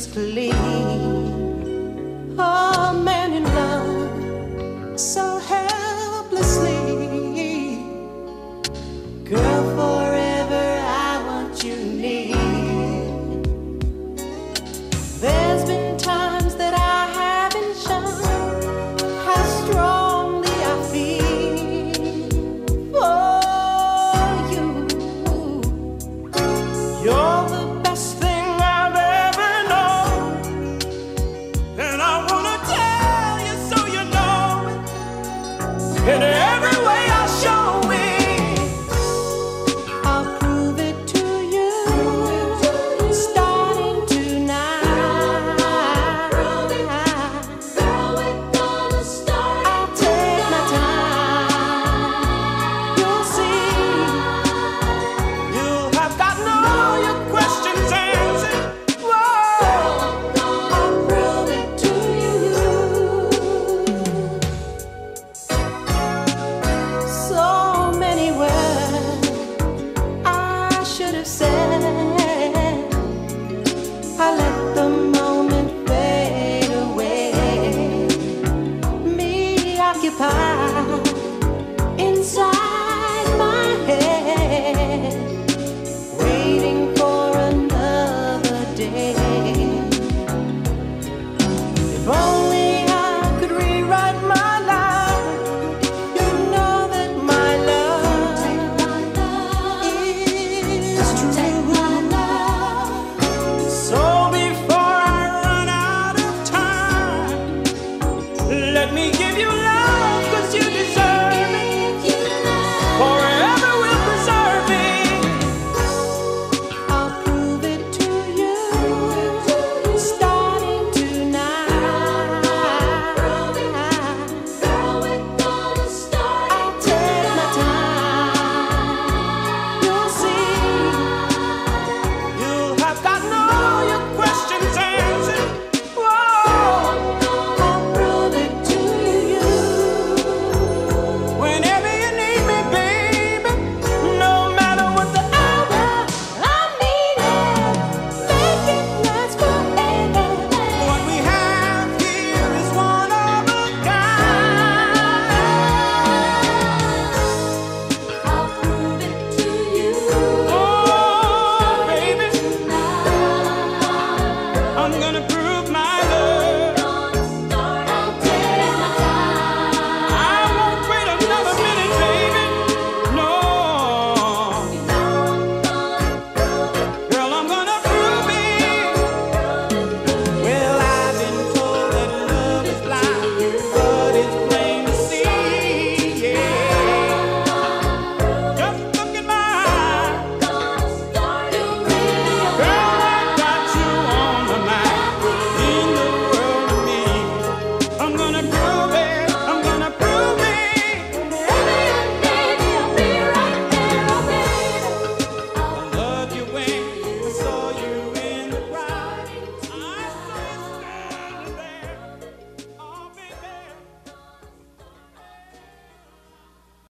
briskly. A man in love so helplessly. Girl, forever I want you near. There's been times that I haven't shown how strongly I feel for you. You're the best thing I've ever known, and I wanna tell you so you know it. In every way I'll show it. I'll prove it to you, starting tonight. Girl, we're gonna start. I'll take my time. You'll see. You'll have gotten all your questions answered. Whoa. I'll prove it to you. So many words I should have said. I let the moment fade away. Me occupied inside my head, waiting for another day. If only I could rewrite my life, you know that my love is true. So before I run out of time, let me give you love.